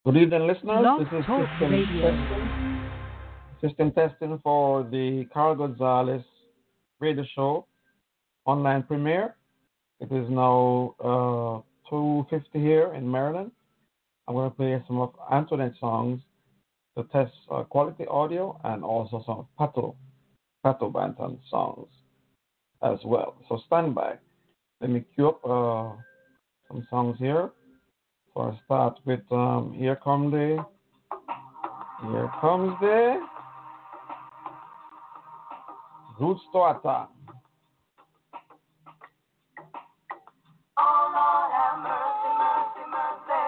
Good evening, listeners. Blog This is Talk Radio. System testing for the Carl Gonzalez radio show online premiere. It is now 2:50 here in Maryland. I'm going to play some of Antoinette songs to test quality audio and also some of Pato Banton songs as well. So stand by. Let me cue up some songs here. So I start with Here Comes the Roots Toata. Oh Lord, have mercy, mercy, mercy.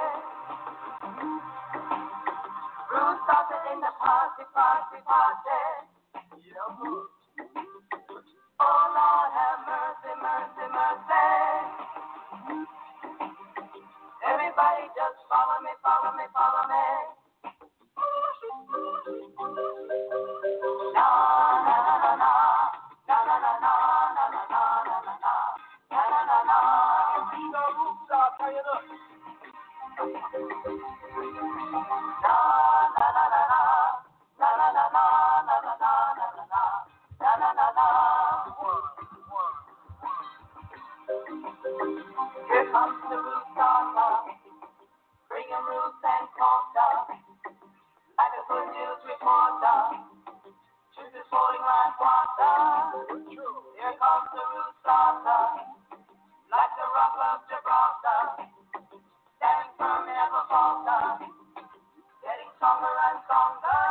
Ruth started in the party, party, party. Oh Lord, have mercy, mercy, mercy. Everybody just follow me, follow me, follow me. Na na na na na, na na na na, na na na na na na, na na na na. See the rooftop, how you look? Na na na na na, na na na na, na na na na na na, na na na na. Here comes the rooftop, bringing roots and culture, like a good news reporter. Truth is flowing like water. Here comes the root starter, like the rock of Gibraltar. Standing firm, never falter. Getting stronger and stronger.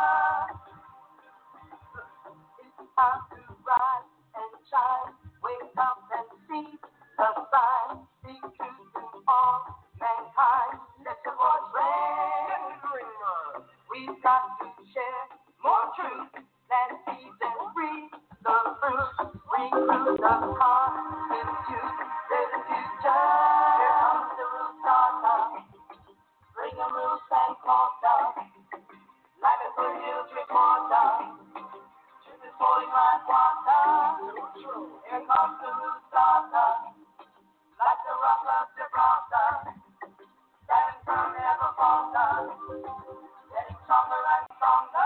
It's time to rise and shine. Wake up and see the sign. Speak truth to all mankind. Let your voice ring. We've got to share more truth than seeds and free the fruit. Recruit the conscious youth. There's a future. Here comes the root starter. Bringing roots and culture. Like a good news reporter. Truth is flowing like water. Here comes the root starter. Like the rock of Gibraltar. Standing firm, never falter. Getting stronger and stronger.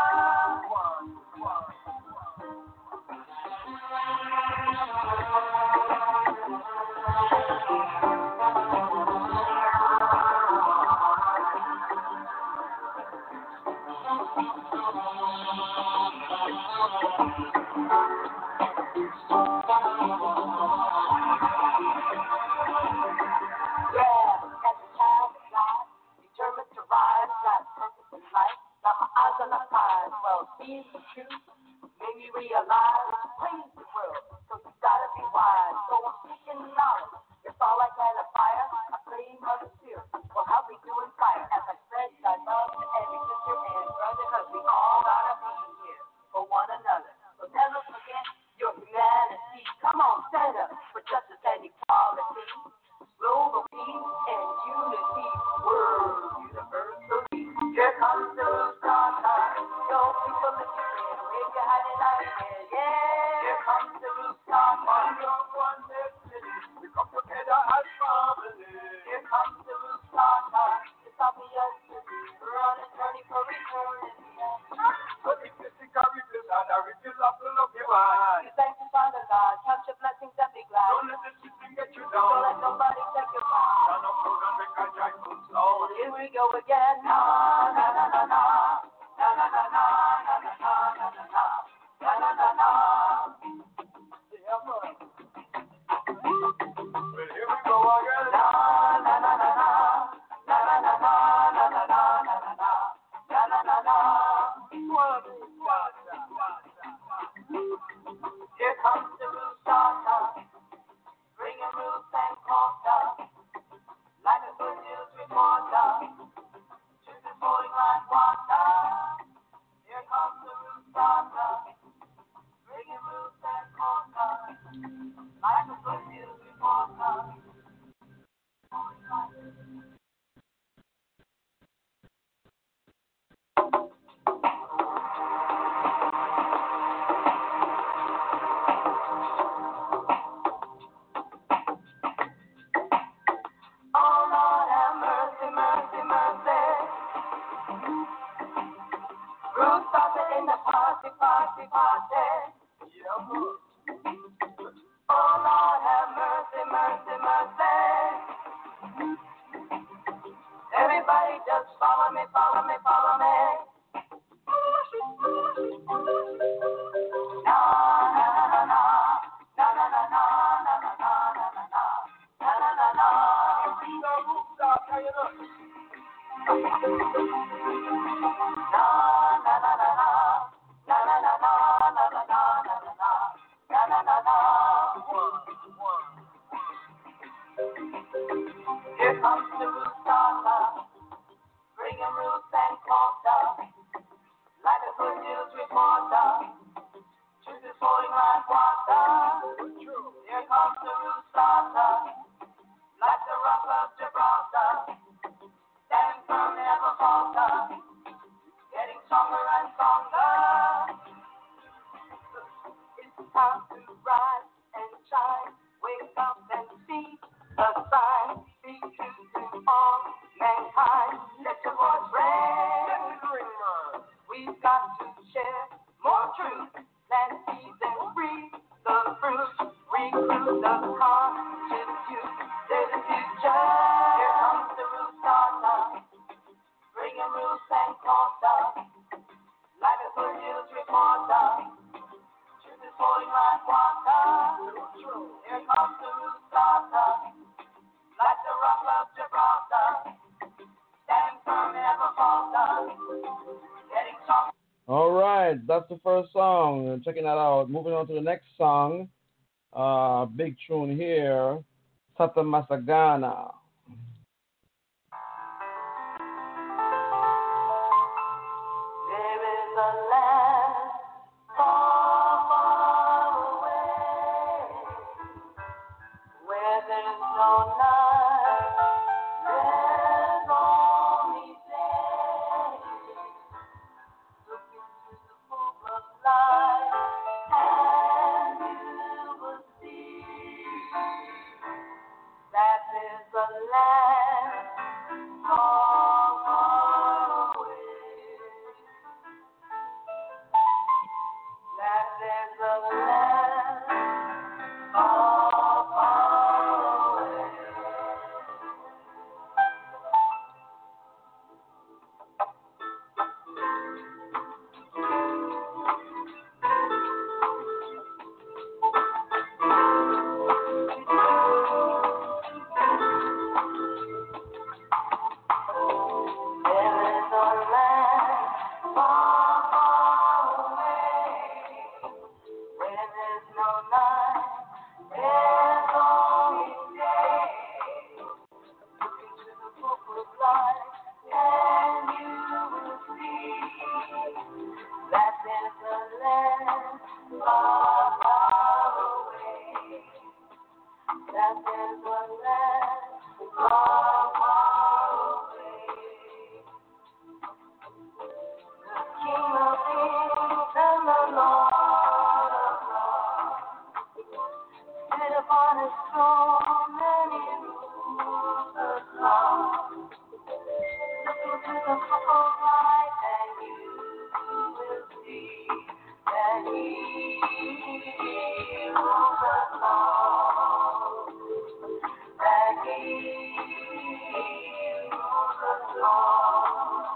Determined to rise, got purpose in life, got my eyes on the prize. Well, seeing the truth made me realize it's praise the world, so you gotta be wise. So I'm seeking knowledge. It's all I can fire. I pray Mother Spirit will help me to inspire as I spread thy love to every sister and brother, cause we all gotta be here for one another. So never forget your humanity. Come on, stand up for justice and equality. Global peace and unity, world universally. Here comes the rooftop, yo people listen, wave your hand in our hand, yeah. Here comes the rooftop, one destiny, we come together as family. Here comes the rooftop, it's obvious, we're on a journey for eternity. So if you seek a riches and a riches of the love you want. You thank you, Father God, count your blessings and be glad. Don't let the system get you down. Don't let nobody take your crown. Stand up proud and make a joyful sound. Here we go again. Na na na na na. Na na na na na na na na na. Na na na na. Yeah, man. Well, here we go again. Na na na na na. Na na na na na na na na na. Na na na na. Here comes the root starter, bringing roots and culture, like a good news reporter. Truth is flowing like water. Here comes the root starter, bringing roots and culture, like a good news reporter. Oh Lord, have mercy, mercy, mercy. in the party, party, party. Yeah. Oh Lord, have mercy, mercy, mercy. Everybody just follow me, follow me, follow me. Na na na na na na na na na na na na na na na. Bring the rooftop, how you look? Na na na na na na na na na na na na na na na na. Here comes the rooftop, bringing roots and culture, like a good news reporter. Truth is flowing like water. Here comes the rooftop, like the rock of Gibraltar. Standing firm, never falter, getting stronger and stronger. It's time to rise and shine, wake up and see the sign. Be true to all mankind. Let your voice ring. We've got to share more truth than seeds and breathe the fruit. Recruit the conscious youth. They're the future. Here comes the rooftop, bringing roots and culture, like a good news reporter. Truth is flowing like water. Here comes the rooftop, like the rock of Gibraltar. Standing firm, never falter. Getting strong. All right, that's the first song. Checking that out. Moving on to the next song. Big tune here. Sata Masagana. There is a land far, far away, where there's no night, there's only day. Look into the book of life, and you will see that there's a land far, far away. That there's a land far, far away. There is a land far, far away, where there's no night, there's only day. Look into the book of life, and you will see that there's a land far, far away. That there's a land far, far away. The King of Kings and the Lord of Lords sit upon his throne and he rules the clouds. Look into the book of life and you will see that he rules the clouds. That he rules the clouds.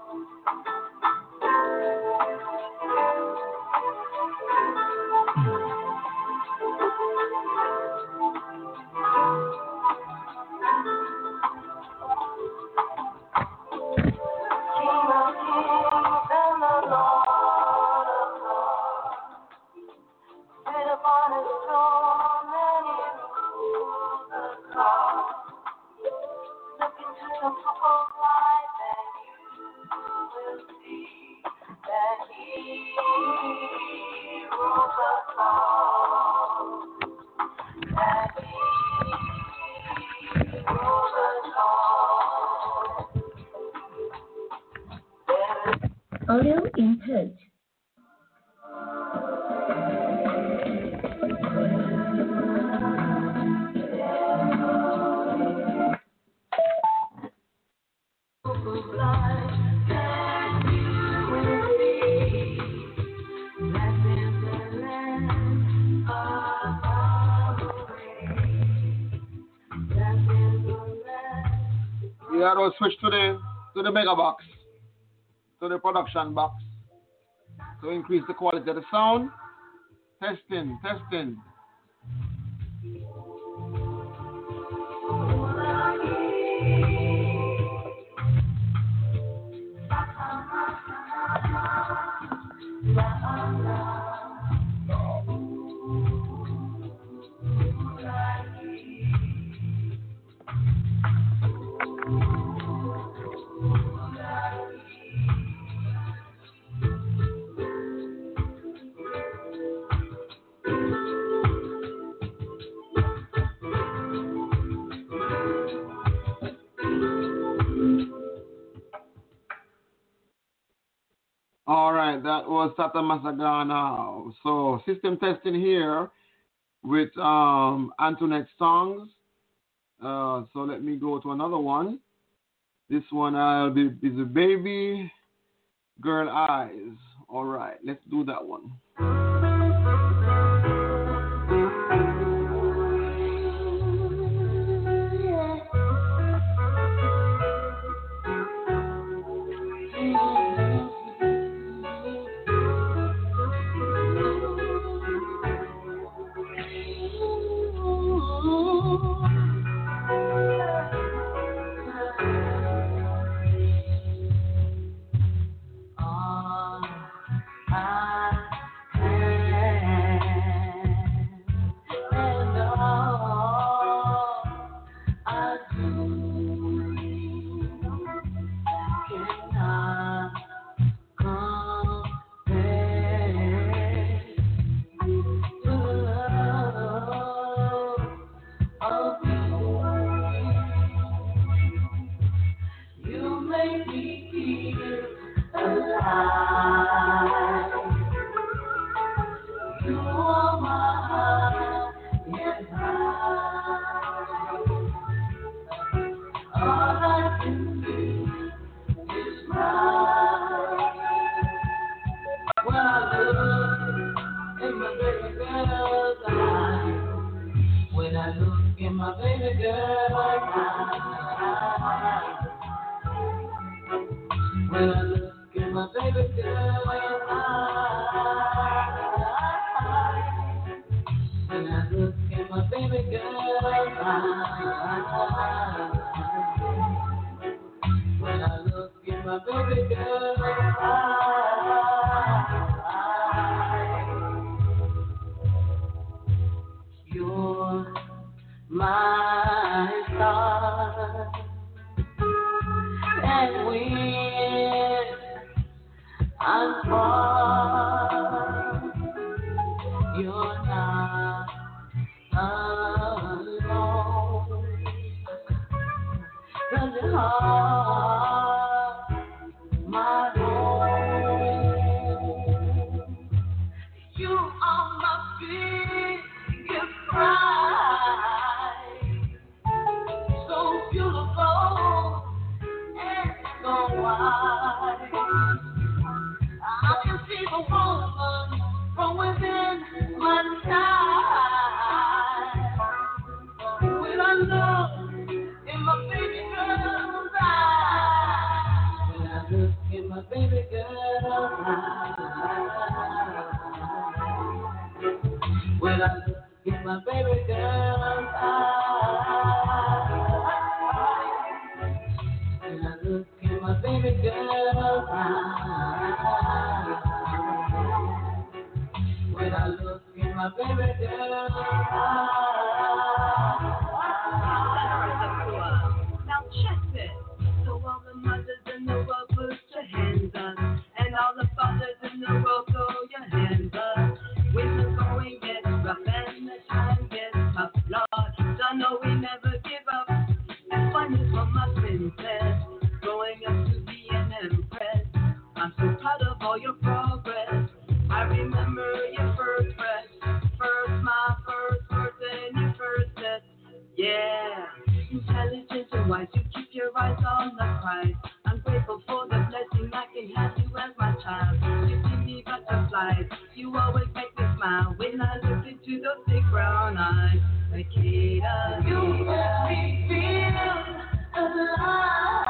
King of kings and the Lord of lords, sit upon his throne and he rules the clouds. Look into the book of life and you will see that he rules the clouds. That he rules the clouds. Audio input. had to switch to the mega box, to the production box, to increase the quality of the sound. Testing. All right, that was Tata Masagana. So system testing here with Antoinette songs. So let me go to another one. This one is a Baby Girl Eyes. All right, let's do that one. You make me feel alive.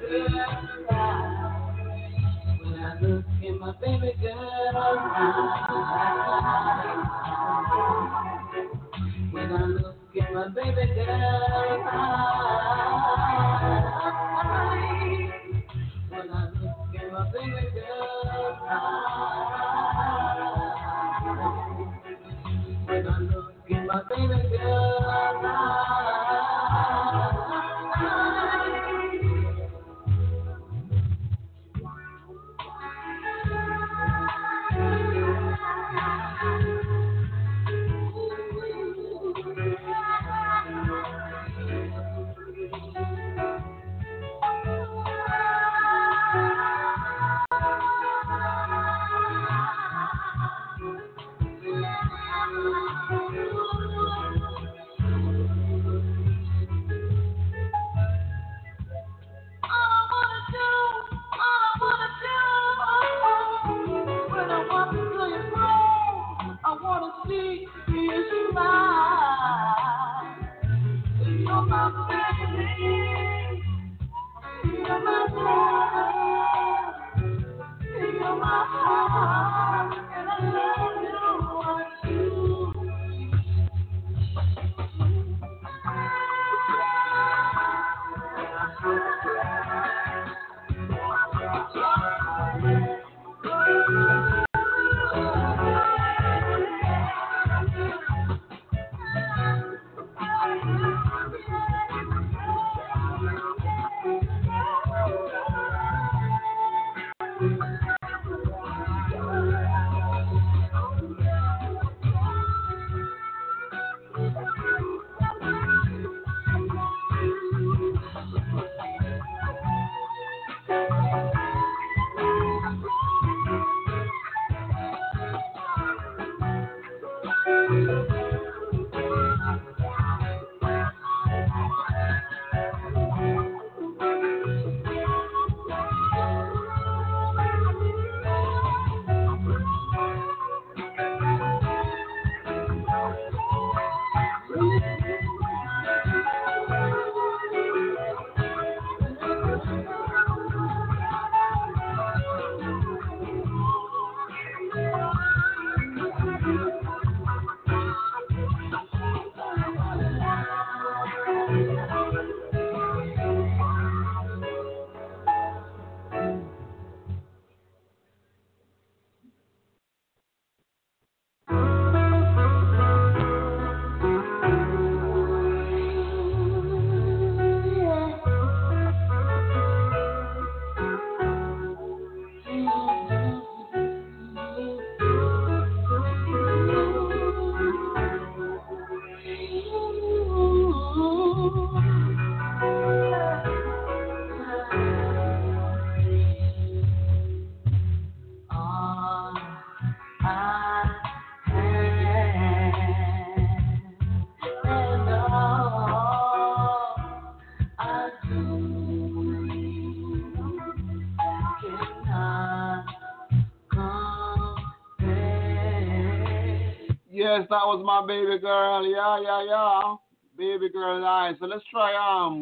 Yes, that was my baby girl. Yeah. Baby girl, nice. So let's try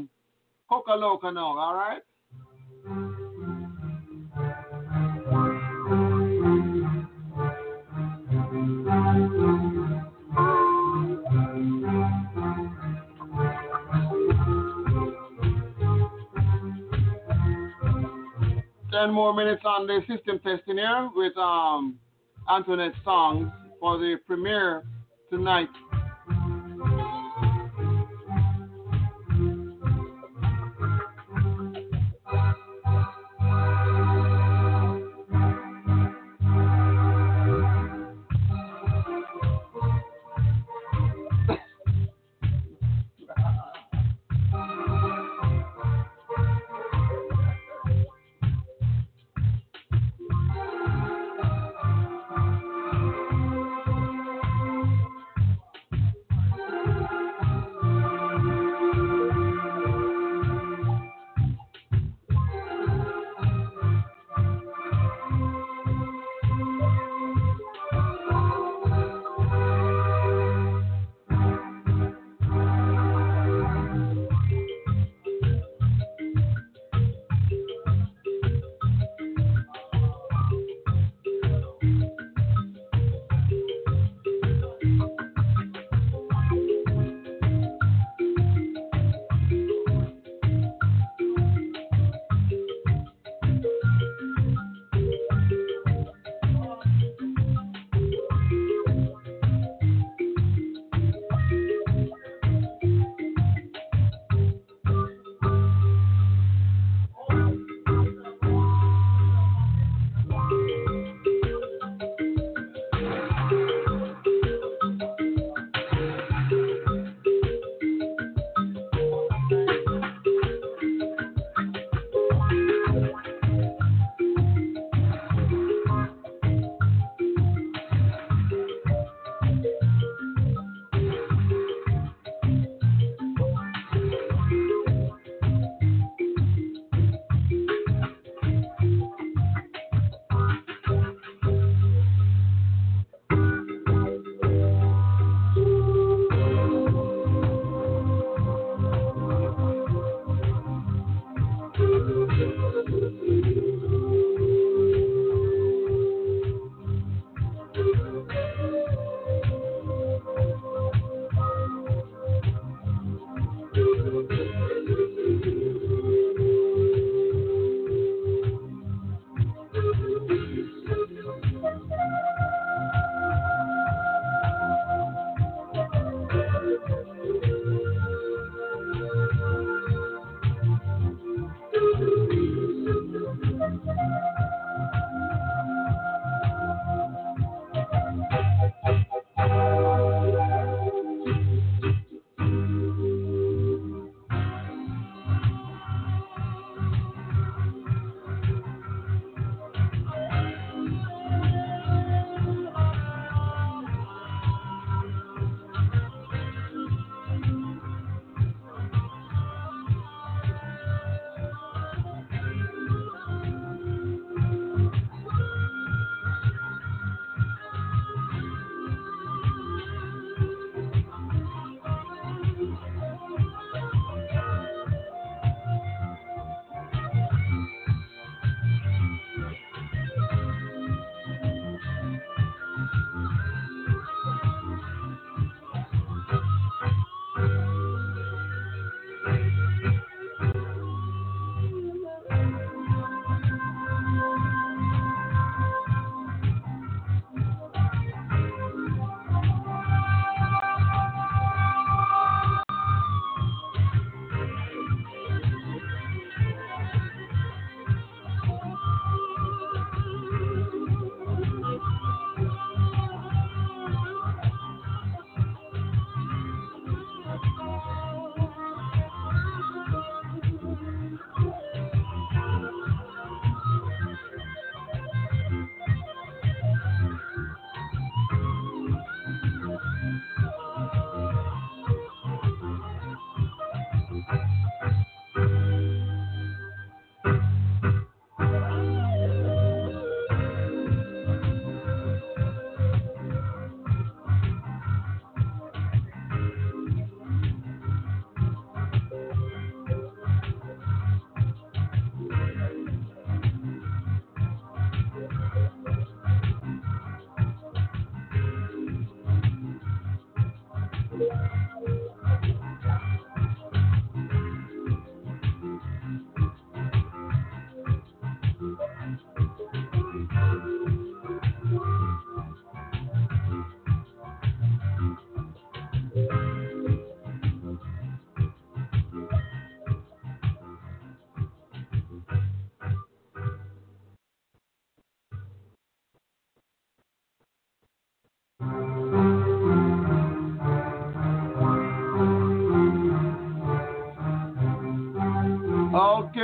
Coca Loca now, all right? 10 more minutes on the system testing here with Antoinette songs for the premiere tonight.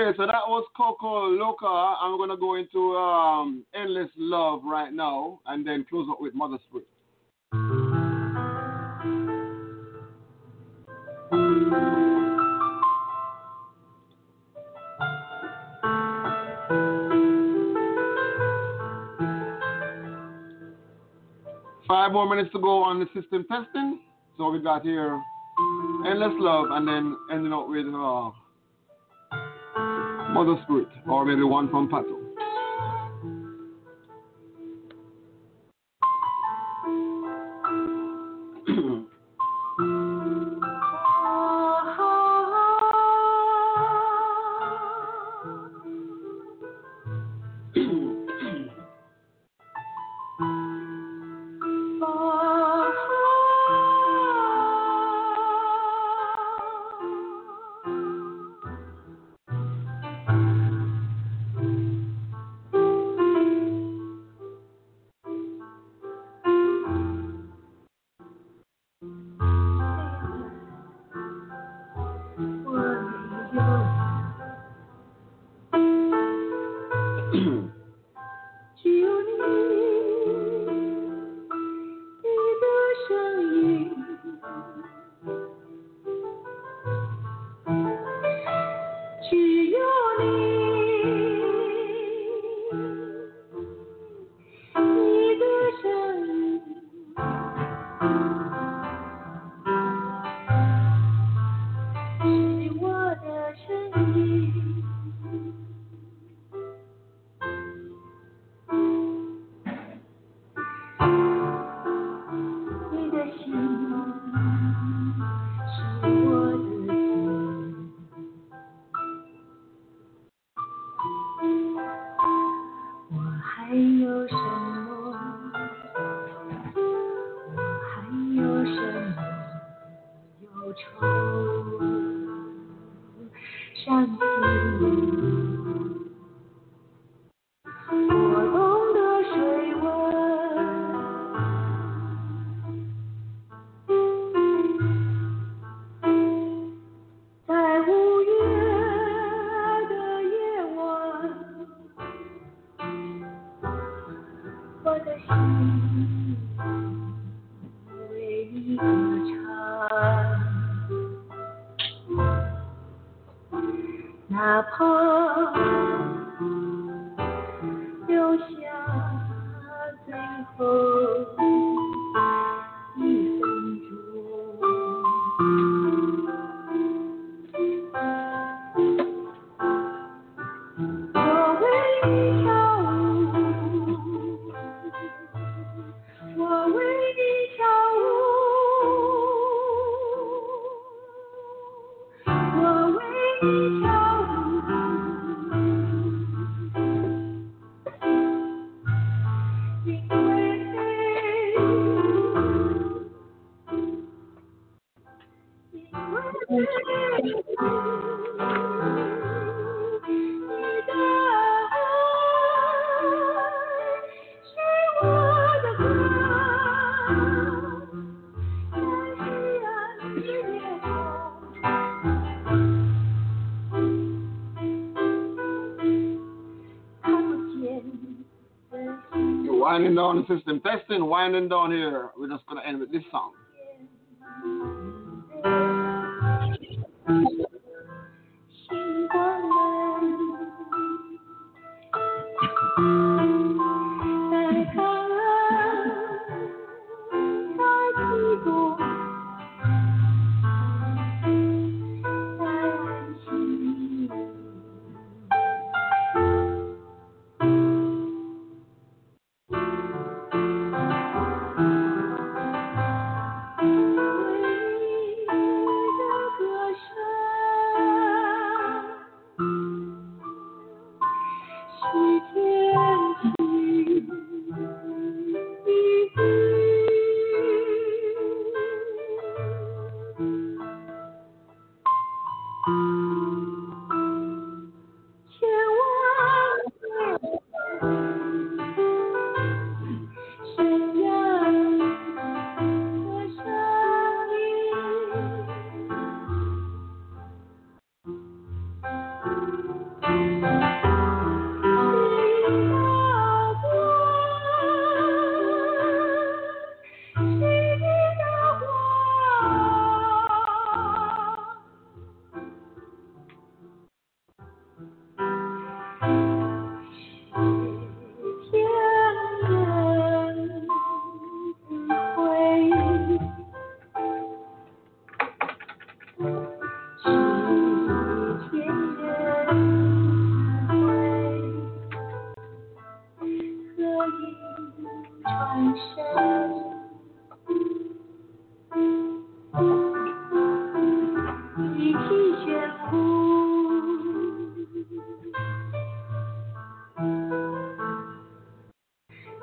Okay, so that was Coco Loca. I'm gonna go into Endless Love right now, and then close up with Mother Spirit. 5 more minutes to go on the system testing. So we got here Endless Love, and then ending up with Mother Spirit, or maybe one from Pato. Winding down the system testing, winding down here. We're just gonna end with this song.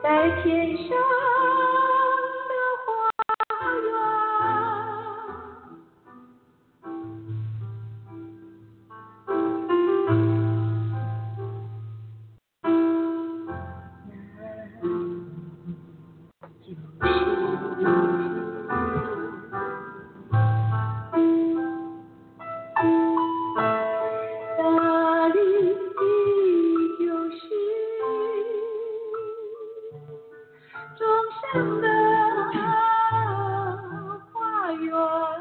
在天上的花那里就是众生的花园，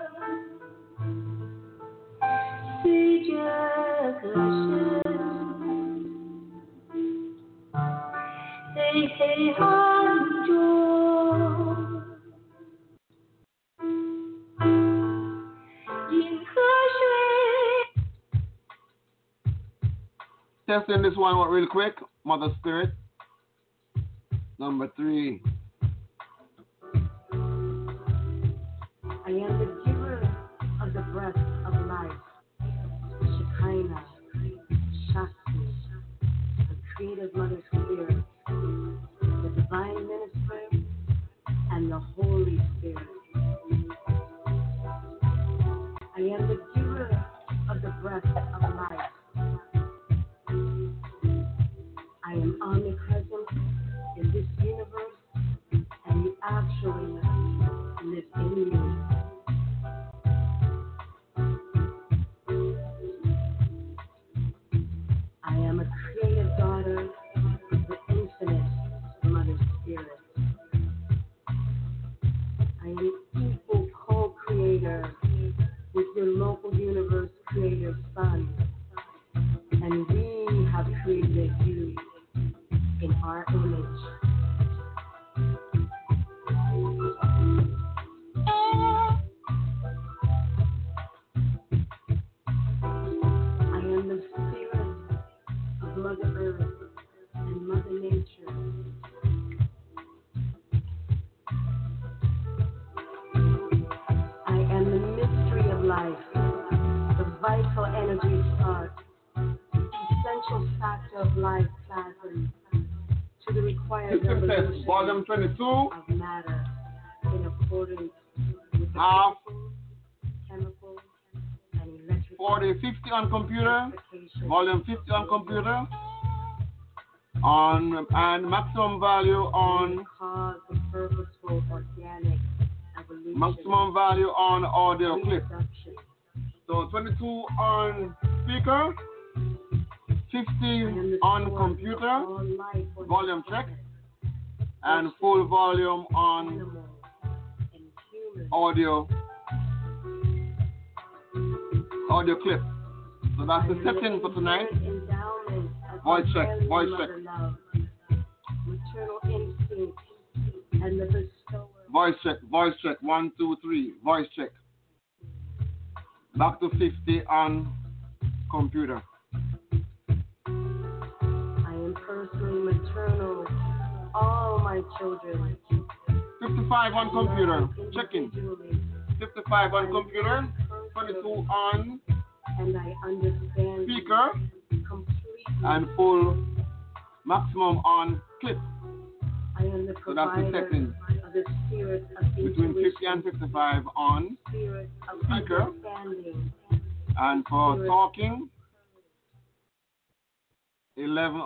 随着歌声，在黑暗中，银河水。 Testing this one out real quick. Mother Spirit. Number 3. I am the giver of the breath of life, Shekinah, Shakti, the creative Mother Spirit, the divine minister, and the Holy Spirit. I am the giver of the breath of life. I am omnipresent in this universe, and you actually live in me. I am a creative daughter of the infinite Mother Spirit. I am an equal co-creator with your local universe creator Son, and we have created you in our image. I am the spirit of Mother Earth and Mother Nature. I am the mystery of life, the vital energy spark, essential factor of life plasm to the required System test, evolution volume 22. of matter in accordance with the Half. physical, chemical, and electrical 40, 50 on computer. specifications Volume 50 on computer. On and maximum value on cause of purposeful organic evolution. maximum value on audio clip. Reproduction. So 22 on speaker, 50 I am the on source computer, of all life on volume this check, planet. and full volume on Animals and humans. audio clip. So that's the setting for tonight. Voice check, voice check. Maternal instinct and the bestower. Voice check, voice check, 1, 2, 3, voice check. Back to 50 on computer. I am personally maternal. All my children. 55 on computer, checking. Individually. 55 on computer, 22 on And I understand speaker, completely. and full maximum on clip. I am the So that's the provider setting. of the spirit of Between 50 and 55 on spirit of speaker. understanding. And for talking, 11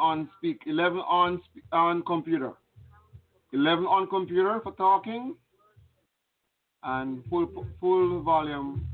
on computer. 11 on computer for talking, and full volume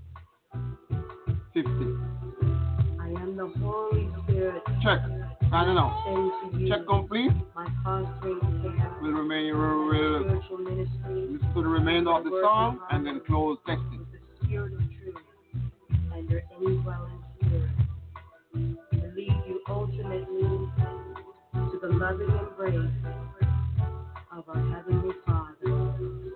50. I am the Holy Spirit. Check. Signing out. Send to you Check complete. my fostering care. We'll remain. my We'll spiritual ministry. listen to the remainder of the song and then close testing. With the spirit of truth and your indwelling spirit. To lead you ultimately to the loving embrace of our Heavenly Father.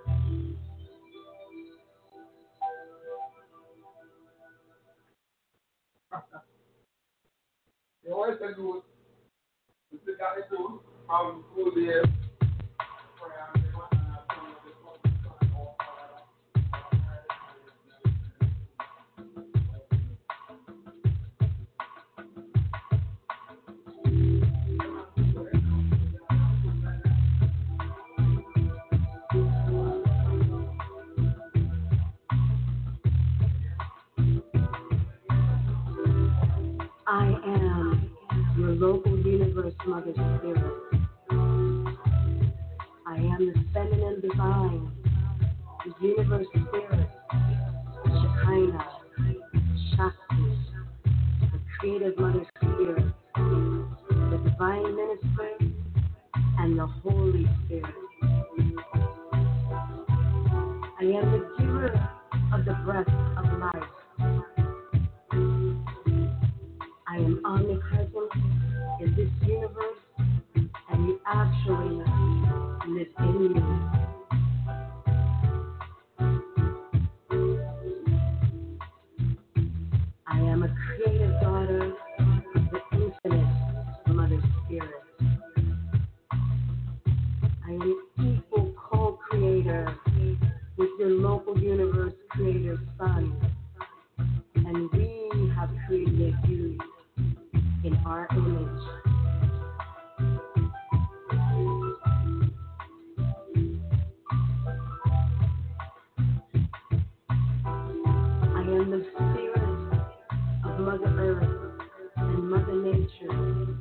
You always can do it. You still got to do from full day. local universe mother spirit. I am the feminine divine, the universe spirit, Shekinah, Shakti, the creative mother spirit, the divine minister, and the Holy Spirit. I am the giver of the breath of life. I am omnipresent in this universe, and you actually live in me. I am a creative daughter of the infinite Mother Spirit. I am an equal co-creator with your local universe creator son, and we have created you in our image. I am the spirit of Mother Earth and Mother Nature.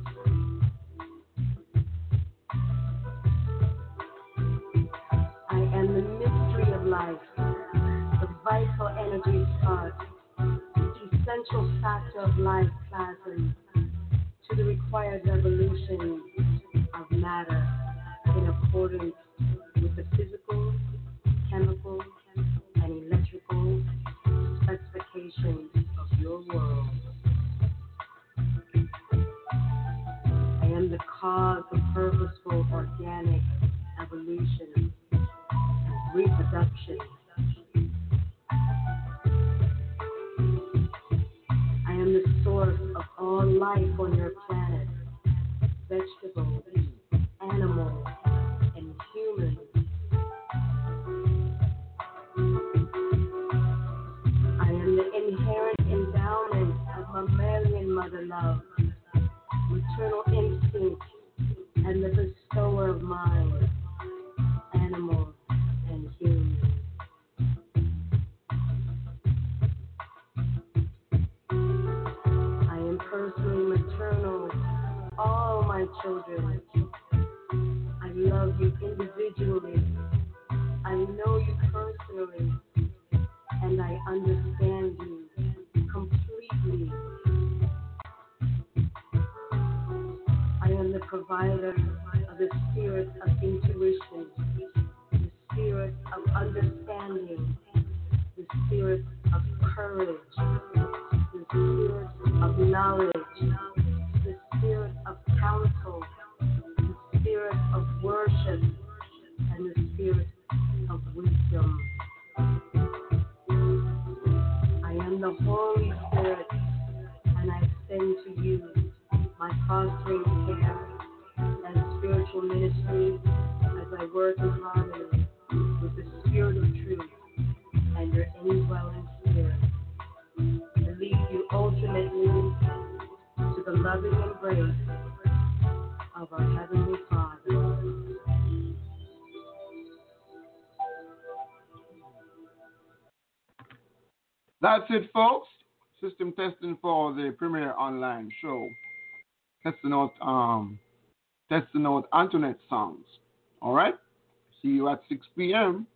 I am the mystery of life, the vital energy spark, the essential factor of life plasm to the required revolution of matter in accordance with the physical, chemical, and electrical specifications of your world. I am the cause of purposeful organic evolution, reproduction. I am the source of all life on your planet, vegetables, animals, and humans. I am the inherent endowment of mammalian mother love, maternal instinct, and the bestower of mind, animals, and humans. I am personally maternal to all my children. I love you individually. I know you personally, and I understand you completely. I am the provider of the spirit of intuition, the spirit of understanding, the spirit of courage, the spirit of knowledge, the spirit of counsel, the spirit of worship, and the spirit of wisdom. I am the Holy Spirit, and I extend to you my fostering care and spiritual ministry as I work in harmony with the spirit of truth and your indwelling spirit to lead you ultimately to the loving embrace of our Heavenly Father. That's it, folks. System testing for the premier online show. Testing out Antoinette songs. All right. See you at 6 p.m.